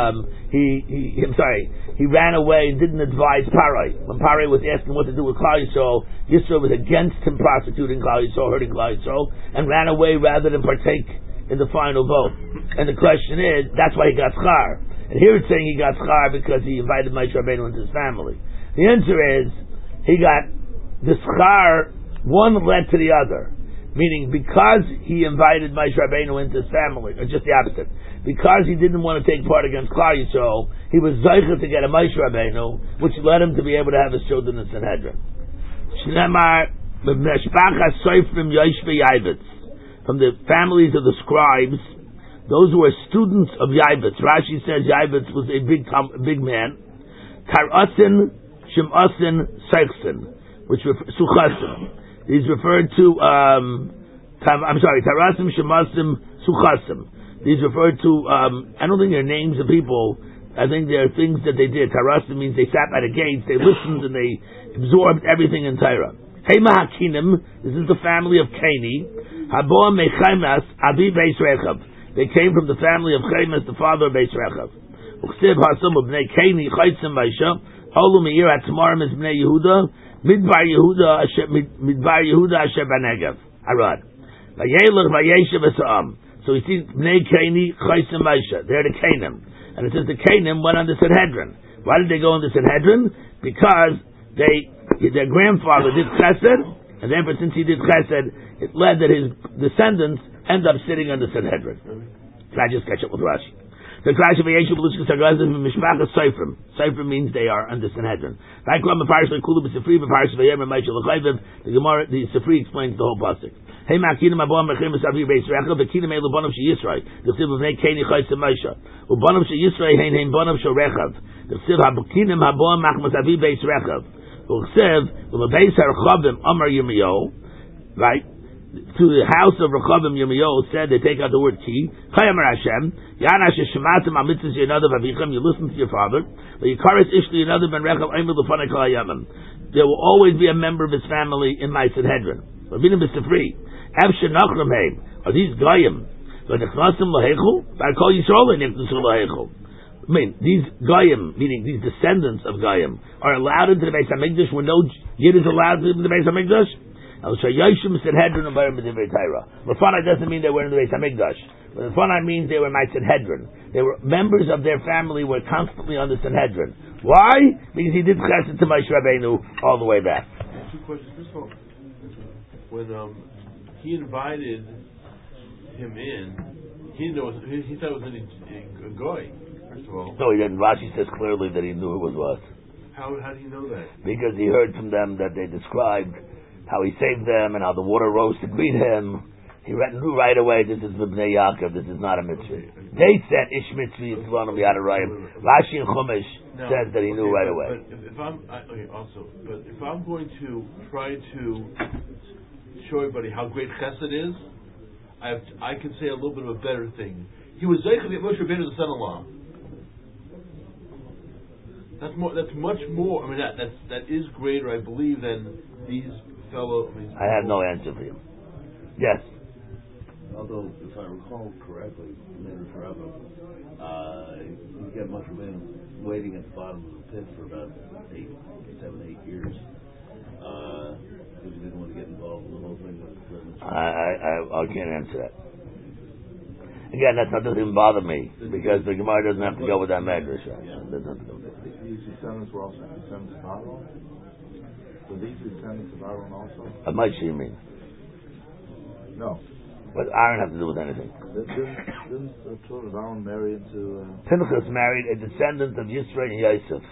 Speaker 1: He ran away and didn't advise Parai. When Parai was asking what to do with Klal Yisrael, Yisro was against him prosecuting Klal Yisrael, hurting Klal Yisrael, and ran away rather than partake in the final vote. And the question is, that's why he got schar. And here it's saying he got schar because he invited Moshe Rabbeinu into his family. The answer is, he got the schar, one led to the other. Meaning, because he invited Moshe Rabbeinu into his family, or just the opposite, because he didn't want to take part against Klal Yisrael, he was zeicher to get a Moshe Rabbeinu, which led him to be able to have his children in Sanhedrin. Shnemar, Meshpachas Soifrim Yoshvei Yavitz, from the families of the scribes, those who were students of Yavitz. Rashi says Yavitz was a big man. Karasin, Shimasin, Seichsin, which Suchasim. He's referred to, Tarasim, Shemasim, Suchasim. These referred to, I don't think they're names of people. I think they're things that they did. Tarasim means they sat by the gates, they listened, and they absorbed everything in Torah. Hema Hakinim, this is the family of Kani. Haboa Mechaimas, Abi Beis Rechav. They came from the family of Chaimas, the father of Beis Rechav. Uchsiv Hasam of Bnei Kani, Chaitzim Baisha, Olu Meir Atmarim is Bnei Yehuda, Midbar Yehuda Asher Banegav. Arad. Vayelach Vayeshev Esam. So we see Bnei Kani, Chaitzim Baisha. They're the Canaan. And it says the Canaan went on the Sanhedrin. Why did they go on the Sanhedrin? Because their grandfather did chesed, and therefore since he did chesed, it led that his descendants end up sitting on the Sanhedrin. Can I just catch up with Rashi? The Seifrim means they are under Sanhedrin. The Gemara, the Sifri explains the whole pasuk. Hey, Makinim Abom Mechimus Avi Beis Rechav, Bekinim Elu Bonav She Yisrael. The Siv of Nei Keni Chaysim Moshe. Ubonav She Yisrael Hein Bonav She Rechav. The Siv Habukinim Habom Machmas Avi Beis Rechav. U'Siv U'Beis Harchavim Amar Yirmiyahu. Right. To the house of Rechavim Yirmiyahu said, they take out the word ki. Chayamar Hashem. Yana Sheshematim Amitzis Yonadav Avicham. You listen to your father. But Yikaris Ishli Yonadav Ben Rechav Eimel L'Fanei Kol Hayamim. There will always be a member of his family in my Sanhedrin. Rabbinu B'Sifri. Are these Goyim? I mean, these Goyim, meaning these descendants of Goyim, are allowed into the Beis HaMikdash when no Yid is allowed into the Beis HaMikdash? Rafanai doesn't mean they were in the Beis HaMikdash. Rafanai means they were in my Sanhedrin. They were members of their family were constantly on the Sanhedrin. Why? Because he did chesed to Moshe Rabbeinu all the way back.
Speaker 2: Two questions. First of all, when he invited him in, he thought it was a goy. First of all,
Speaker 1: no, he didn't. Rashi says clearly that he knew it was what.
Speaker 2: How do you know that? Because
Speaker 1: he heard from them that they described how he saved them and how the water rose to greet him. He knew right away this is the Bnei Yaakov. This is not a mitzvah. Okay. They said Ish mitzvah Yitzvon Yadarayim. Rashi and Chumash says that he knew right away.
Speaker 2: But if I'm going to try to show everybody how great Chesed is, I can say a little bit of a better thing. He was Zeichel to get Moshe Rabbeinu the son-in-law. That's much more. I mean, that is greater, I believe, than these fellow.
Speaker 1: I have no answer for you. Yes.
Speaker 6: Although, if I recall correctly, later forever, we get Moshe Rabbeinu waiting at the bottom of the pit for about 7, 8 years. Because he didn't want to get involved in the whole thing.
Speaker 3: I can't answer that. Again, that doesn't even bother me because the Gemara doesn't have to go with that medrash.
Speaker 6: These descendants were also descendants of Aaron. So these descendants of Aaron also.
Speaker 3: Moshe, you mean?
Speaker 6: No.
Speaker 3: What does Aaron have to do with anything?
Speaker 6: Didn't the children of Aaron marry into?
Speaker 3: Pinchas married a descendant of Yisro and Yosef.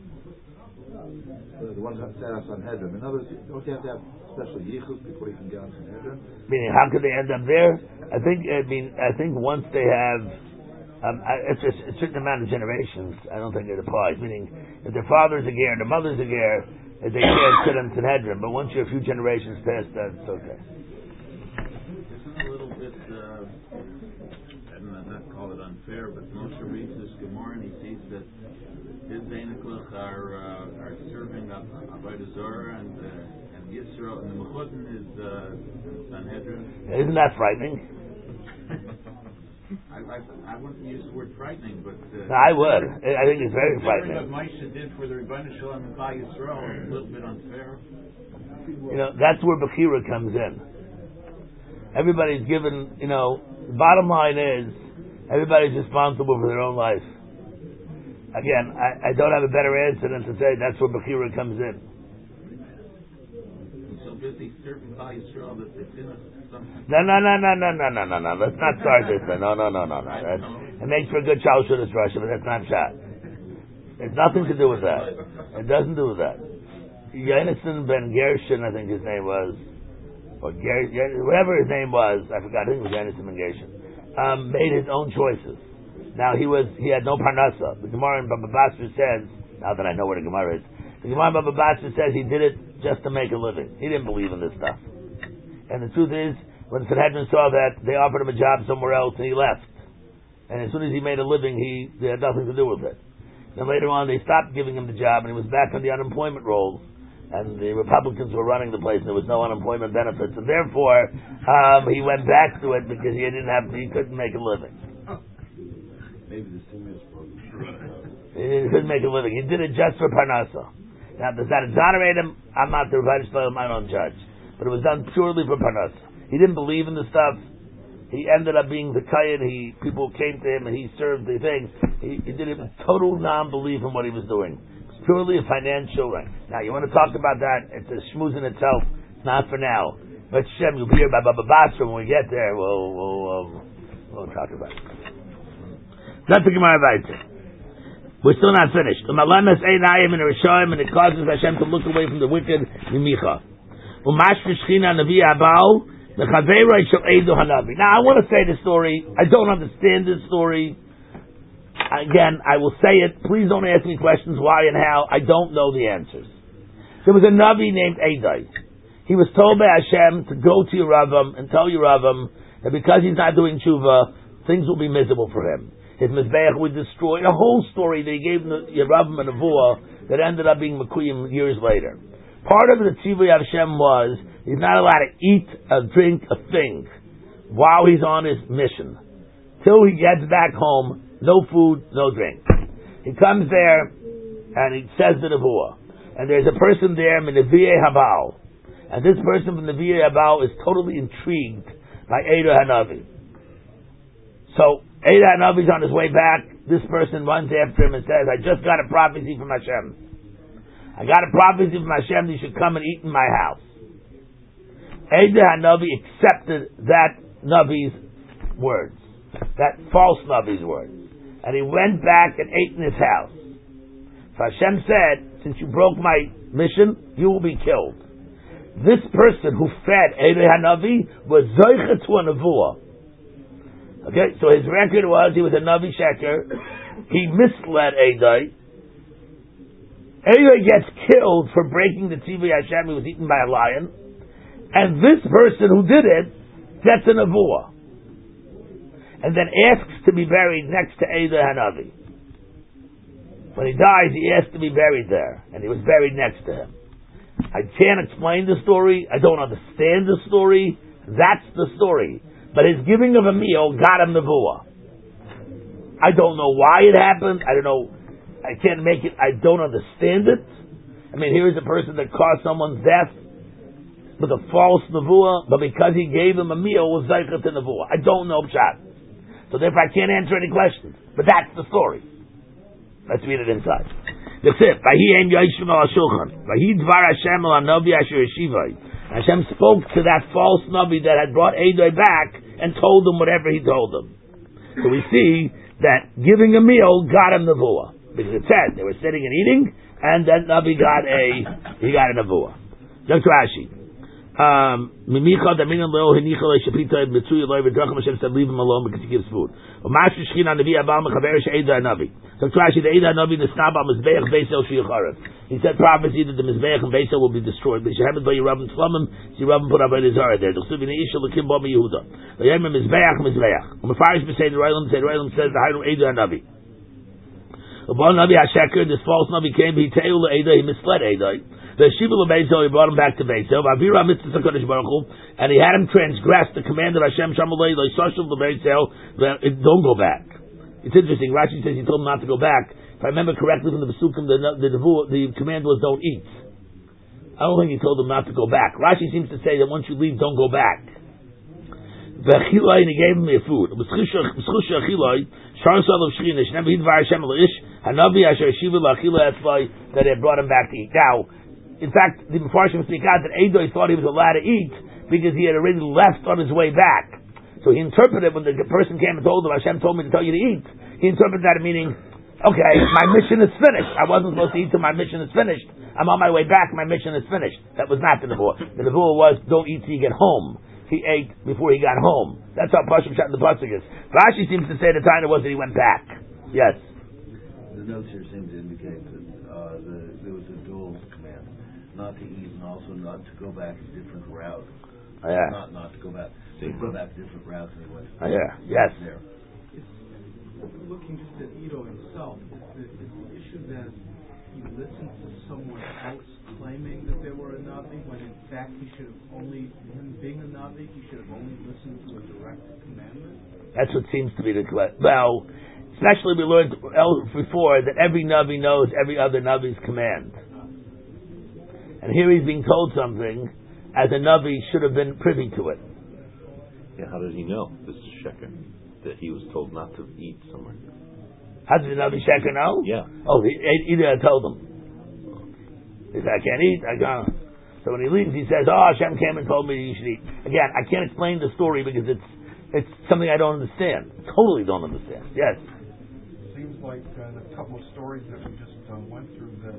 Speaker 6: The ones that sat on Sanhedrin. In other words, don't you have to have special yichus before you can get on Sanhedrin?
Speaker 3: Meaning, how could they end up there? I think once they have it's a certain amount of generations, I don't think it applies. Meaning, if their father's a ger and their mother's a ger, they can't sit on Sanhedrin. But once you're a few generations past that, it's okay.
Speaker 5: Isn't a little bit, I don't know, not call it unfair, but Moshe reads this Gemara and he sees that his Zainakluch are serving Avodah Zarah and Yisrael, and the Mechutin is Sanhedrin.
Speaker 3: Isn't that frightening?
Speaker 5: I wouldn't use the word frightening, but
Speaker 3: no, I would. I think it's very frightening.
Speaker 5: What Moshe did for the Rebbeinu Shalom and Klal Yisrael is a little bit unfair.
Speaker 3: That's where Bechira comes in. Everybody's given, the bottom line is, everybody's responsible for their own life. Again, I don't have a better answer than to say that's where Bechira comes in.
Speaker 5: So busy serving Klal Yisrael that they didn't something.
Speaker 3: No. Let's not start this. No. It makes for a good Shalshudas Russia, but that's not shot. It's nothing to do with that. It doesn't do with that. Yonason ben Gershon, I think his name was, or whatever his name was, I forgot. I think it was Yonason ben Gershon. Made his own choices. Now he had no parnasa. The Gemara in Baba Basra says, now that I know what a Gemara is, the Gemara in Baba Basra says he did it just to make a living. He didn't believe in this stuff. And the truth is, when Sanhedrin saw that, they offered him a job somewhere else and he left. And as soon as he made a living, they had nothing to do with it. Then later on, they stopped giving him the job and he was back on the unemployment rolls. And the Republicans were running the place and there was no unemployment benefits. And therefore, he went back to it because he couldn't make a living.
Speaker 6: Maybe the stimulus program.
Speaker 3: He couldn't make a living. He did it just for Parnasa. Now, does that exonerate him? I'm not the Rebbeinu Shalom, I don't judge. But it was done purely for Parnasa. He didn't believe in the stuff. He ended up being the Kayan. People came to him and he served the thing. He did it with total non-belief in what he was doing. It's purely a financial right. Now, you want to talk about that? It's a shmooze in itself. It's not for now. But Shem, you'll be here by Baba Basra when we get there. We'll talk about it. That's the Gemara Vayter. We're still not finished. And it causes Hashem to look away from the wicked. Now, I want to say the story. I don't understand this story. Again, I will say it. Please don't ask me questions why and how. I don't know the answers. There was a Navi named Adai. He was told by Hashem to go to Yeravam and tell Yeravam that because he's not doing tshuva, things will be miserable for him. His Mizbeach would destroy. A whole story that he gave Yeravam and Nevuah that ended up being Mekuyim years later. Part of the Tzivui Hashem was he's not allowed to eat, drink, a thing while he's on his mission. Till he gets back home, no food, no drink. He comes there and he says the Nevuah. And there's a person there, Minaviyeh Habal. And this person from the Neviyeh Habal is totally intrigued by Eidah Hanavi. So, Eidah Hanavi's on his way back. This person runs after him and says, I just got a prophecy from Hashem. I got a prophecy from Hashem that you should come and eat in my house. Eidah Hanavi accepted that Navi's words. That false Navi's words. And he went back and ate in his house. So Hashem said, since you broke my mission, you will be killed. This person who fed Eidah Hanavi was Zoichet to a Nevuah. Okay, so his record was, he was a Navi Sheker. He misled Eidah. Eidah gets killed for breaking the Tzivui Hashem. He was eaten by a lion. And this person who did it gets a Nevuah. And then asks to be buried next to Eidah Hanavi. When he dies, he asked to be buried there. And he was buried next to him. I can't explain the story. I don't understand the story. That's the story. But his giving of a meal got him Nevuah. I don't know why it happened. I don't know. I can't make it. I don't understand it. I mean, here is a person that caused someone's death with a false Nevuah, but because he gave him a meal, was Zeichet to Nevuah. I don't know Pshat. So therefore I can't answer any questions. But that's the story. Let's read it inside. Hashem spoke to that false Navi that had brought Eidah back and told him whatever he told him. So we see that giving a meal got him Nevuah. Because it said they were sitting and eating, and that Navi got a Nevuah. Dr. Rashi. Mimicha Damina Leo Hinicha Shapita Mitsuya Loy V'Drachim Hashem said leave him alone because he gives food. U'Mashu Shechina Navi Abal Mechaber She'Eidah Navi. So Rashi the Eidah Navi Nisnaba Mizbeach Beisel Shiyucharev.
Speaker 1: He said prophecy that the Mizbeach and Beis will be destroyed. But Shehemet by Yerabim Tzlamim, see Rabim put up Avodah Zarah there. The Chsuv in the Isha L'kim Bama Yehuda. The Yom Mizbeach. Umefarish b'Seder Reilim says the Hayru Eidah Hanavi. Upon Navi Hasheker, this false Navi came. He tailed Eidah. He misled Eidah. The Shiva L'Beitzel, he brought him back to Beitzel. Avira Mitzvah HaKadosh Baruch Hu, and he had him transgress the command of Hashem Shamalei L'Yisoshav L'Beitzel. Don't go back. It's interesting. Rashi says he told him not to go back. If I remember correctly from the Pesukim, the command was don't eat. I don't think he told him not to go back. Rashi seems to say that once you leave, don't go back. And he gave him the food. That's why that they brought him back to eat. Now, in fact, the Mefarshim speak out that Eidah thought he was allowed to eat because he had already left on his way back. So he interpreted when the person came and told him, Hashem told me to tell you to eat. He interpreted that meaning, okay, my mission is finished. I wasn't supposed to eat till my mission is finished. I'm on my way back. My mission is finished. That was not the Nebuah. The Nebuah was don't eat till you get home. He ate before he got home. That's how Pashim Shat in the Pasuk is. Rashi seems to say the time it was that he went back. Yes.
Speaker 6: The notes here seem to indicate that there was a dual command, not to eat and also not to go back a different route.
Speaker 1: Oh, yeah.
Speaker 6: Not to go back. So he go back a different route than he went.
Speaker 1: Oh, yeah. Yes.
Speaker 6: There.
Speaker 4: Looking just at Edo himself, the issue that he listened to someone else claiming that they were a Navi, when in fact he should have only, him being a Navi, he should have only listened to a direct commandment?
Speaker 1: That's what seems to be the well. Especially we learned before that every Navi knows every other Navi's command, and here he's being told something as a Navi should have been privy to it.
Speaker 7: Yeah, how did he know? This is Sheker. That he was told not to eat somewhere.
Speaker 1: How did the Navi Sheker know?
Speaker 7: Yeah.
Speaker 1: Oh, either I told him. He said, I can't eat, I can't. So when he leaves, he says, oh, Hashem came and told me you should eat. Again, I can't explain the story because it's something I don't understand. Totally don't understand. Yes?
Speaker 8: Seems like a couple of stories that we just went through that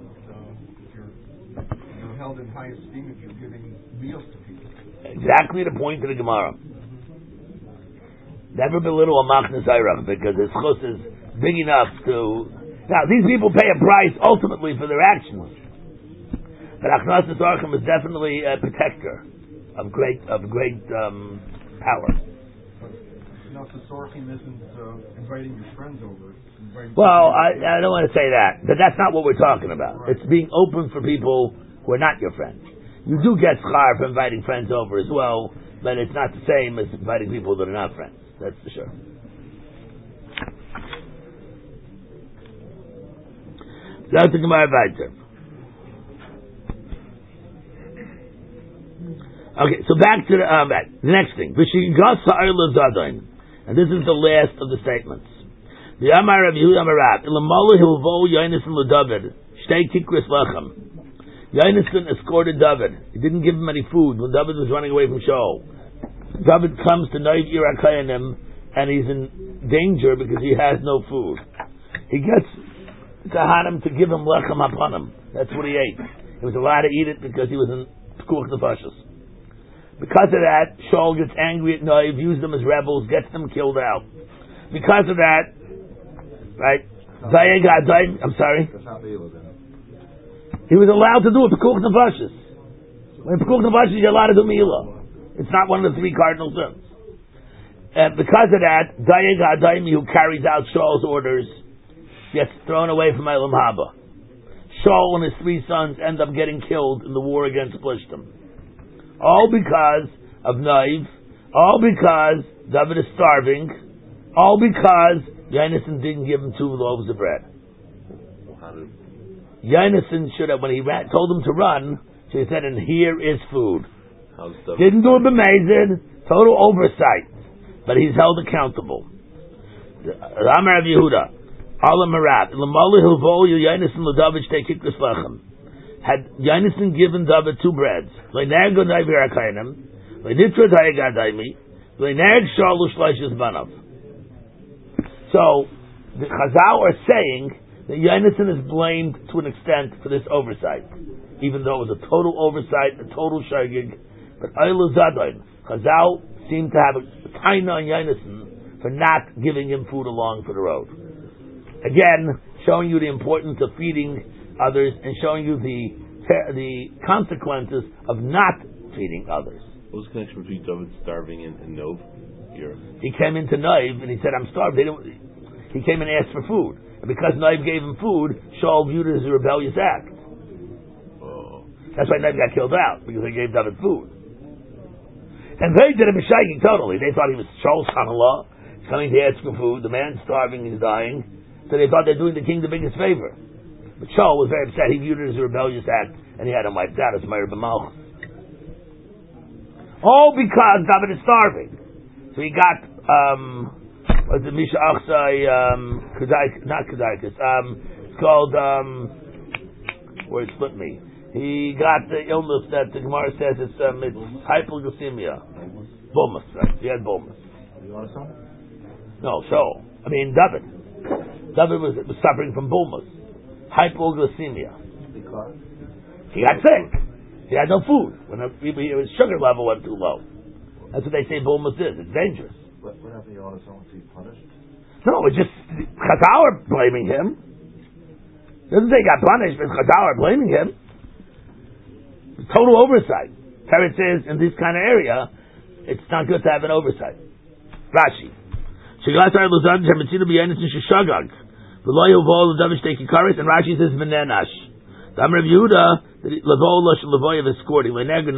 Speaker 8: you're held in high esteem if you're giving meals to people.
Speaker 1: Exactly the point of the Gemara. Never belittle a machnas ayram because his chus is big enough to. Now these people pay a price ultimately for their actions, but achnas archim is definitely a protector of great power.
Speaker 8: Now, Sorchim isn't inviting your friends over.
Speaker 1: Well, I don't want to say that, but that's not what we're talking about. Right. It's being open for people who are not your friends. You do get schar for inviting friends over as well, but it's not the same as inviting people that are not friends. That's for sure. That's the Gemara weiter. Okay, so back to the next thing. And this is the last of the statements. The Amar of Yehuda Amarav, Ilamala Hilvo Yonason LeDavid, Shtei Tikris Lechem. Yonason escorted David. He didn't give him any food when David was running away from Shaul. David comes to Noiv Irakayanim, and he's in danger because he has no food. He gets Kahanim to give him Lechem upon him. That's what he ate. He was allowed to eat it because he was in Pekuach Nefashos. Because of that, Shaul gets angry at Noiv, uses them as rebels, gets them killed out. Because of that, right? I'm sorry. He was allowed to do it Pekuach Nefashos. When Pekuach Nefashos, you're allowed to do Milah. It's not one of the three cardinal sins. And because of that, Dayeg HaDaimi, who carries out Shaul's orders, gets thrown away from Elam Haba. Shaul and his three sons end up getting killed in the war against Plishtim. All because of Noiv, all because David is starving, all because Yonason didn't give him 2 loaves of bread. Yonason should have, when he told him to run, so he said, and here is food. Didn't do it b'mezid, total oversight, but he's held accountable. Amar of Yehuda, Alam Marav, L'mala Hilvol Yonason LeDavid Shtei Tikris Lechem. Had Yonason given David 2 breads, L'neg Noiv Irakayanim, L'nitra Dayeg HaDaimi, L'neg Shaul U'Shleishes Banav. So the Chazal are saying that Yonason is blamed to an extent for this oversight, even though it was a total oversight, a total shagig. But Eilu Zadoin, Chazal seemed to have a taina on Yonason for not giving him food along for the road. Again, showing you the importance of feeding
Speaker 3: others and showing you the consequences of not feeding others.
Speaker 7: What was the connection between David starving and Nov?
Speaker 3: He came into Nov and he said, I'm starved. He came and asked for food. And because Nov gave him food, Shaul viewed it as a rebellious act.
Speaker 7: Oh.
Speaker 3: That's why Nov got killed out, because they gave David food. And they did him a shaking totally. They thought he was Shaul's son-in-law. He's coming to ask for food. The man's starving, he's dying. So they thought they're doing the king the biggest favor. But Shaul was very upset. He viewed it as a rebellious act, and he had him wiped out as Meir B'Malchus. All because David is starving. So he got, what's it, Misha Achsai, not Kedaikus, it's called, where it split me. He got the illness that the Gemara says it's hypoglycemia. Bulmus, right? He had bulmus. No, Shaul. I mean, David. David was suffering from bulmus. Hypoglycemia.
Speaker 6: Because?
Speaker 3: He got sick. He had no food. When his sugar level went too low. That's what they say bulmus is. It's dangerous.
Speaker 6: What happened to Yonasan? Was he punished?
Speaker 3: No, it's just Chazal are blaming him. It doesn't say he got punished, but Chazal are blaming him. Total oversight. Teretz says in this kind of area, it's not good to have an oversight. Rashi. And Rashi says Venenash. The Amr of Yehuda, Levoy of escorting. He would not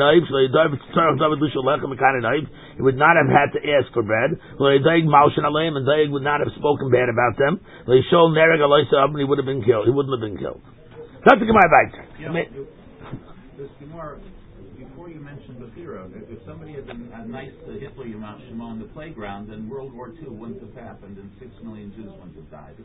Speaker 3: have had to ask for bread. And Daig would not have spoken bad about them. And he would have been killed. He wouldn't have been killed. That's the Gemara back.
Speaker 5: This Gemara, before you mentioned Bethira, if somebody had been nice to Hitler Yamach Shema on the playground, then World War II wouldn't have happened and 6 million Jews wouldn't have died.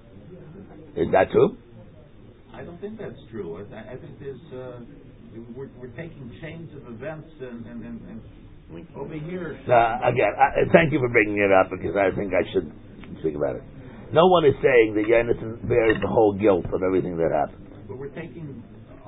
Speaker 3: Is that true?
Speaker 5: I don't think that's true. I think there's we're taking chains of events and over here.
Speaker 3: Again, thank you for bringing it up, because I think I should speak about it. No one is saying that Yonasan bears the whole guilt of everything that happened.
Speaker 5: But we're taking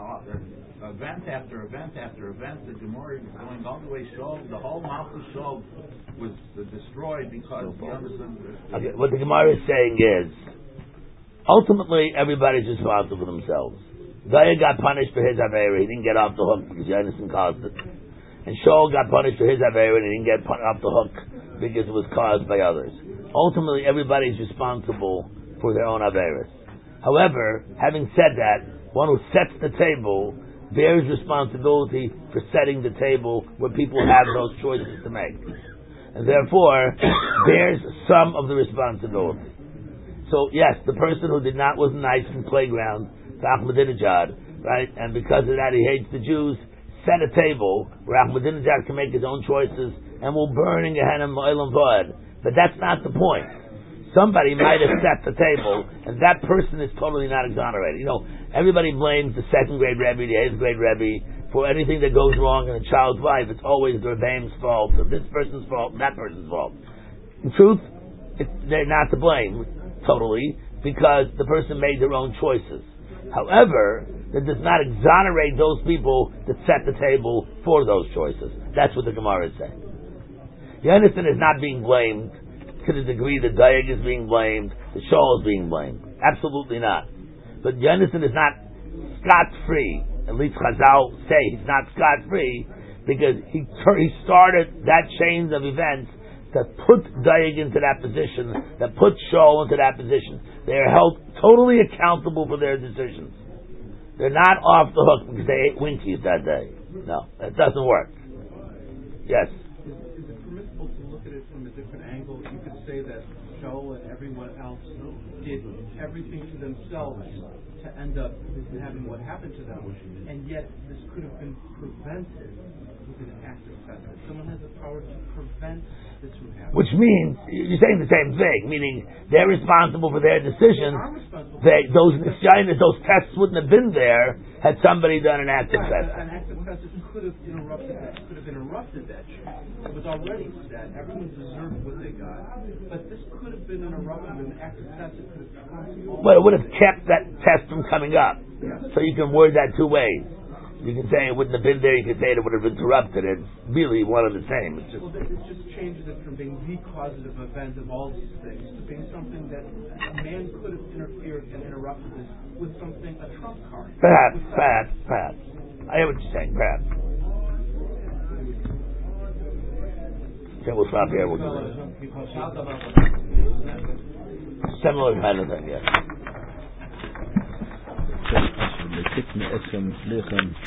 Speaker 5: event after event after event. The Gemara is going all the way. Shaul, the whole Malchus Shaul was destroyed because Yonasan.
Speaker 3: Okay, what the Gemara is saying is, ultimately, everybody's responsible for themselves. Daya got punished for his Aveira. He didn't get off the hook because Yonasan caused it. And Shaul got punished for his Aveira and he didn't get off the hook because it was caused by others. Ultimately, everybody's responsible for their own Aveiras. However, having said that, one who sets the table bears responsibility for setting the table where people have those choices to make. And therefore, bears some of the responsibility. So yes, the person who wasn't nice in the playground to Ahmadinejad, right, and because of that he hates the Jews, set a table where Ahmadinejad can make his own choices and will burn in Gehenna Olam Vod. But that's not the point. Somebody might have set the table, and that person is totally not exonerated. You know, everybody blames the second grade Rebbe, the eighth grade Rebbe, for anything that goes wrong in a child's life. It's always the Rebbeim's fault, or this person's fault, and that person's fault. In truth, they're not to blame totally, because the person made their own choices. However, that does not exonerate those people that set the table for those choices. That's what the Gemara is saying. Yonasan is not being blamed to the degree that Dayeg is being blamed, the Shaul is being blamed. Absolutely not. But Yonasan is not scot-free. At least Chazal say he's not scot-free, because he started that chain of events that put Dayeg into that position, that put Shaul into that position. They are held totally accountable for their decisions. They're not off the hook because they ate Winkies that day. No, that doesn't work. Yes?
Speaker 4: Is it permissible to look at it from a different angle? You could say that Shaul and everyone else did everything to themselves to end up having what happened to them, and yet this could have been prevented with an act of justice. Someone has the power to prevent this from happening.
Speaker 3: Which means, you're saying the same thing, meaning they're responsible for their decisions. Those tests wouldn't have been there had somebody done an act of justice.
Speaker 4: An act of justice could have interrupted that chain. It was already set. Everyone deserved what they got. But this could have been interrupted. An act of justice could have
Speaker 3: Well, it would have kept that test from coming up. So you can word that two ways.
Speaker 1: You can say it wouldn't have been there. You can say it would have interrupted it. Really, one and the same. It's just,
Speaker 4: it just changes it from being the causative event of all these things to being something that a man could have interfered and interrupted this with something, a trump card.
Speaker 1: Perhaps. I hear what you're saying. Perhaps. Okay, we'll stop here. We'll do this. Similar kind of thing, yeah.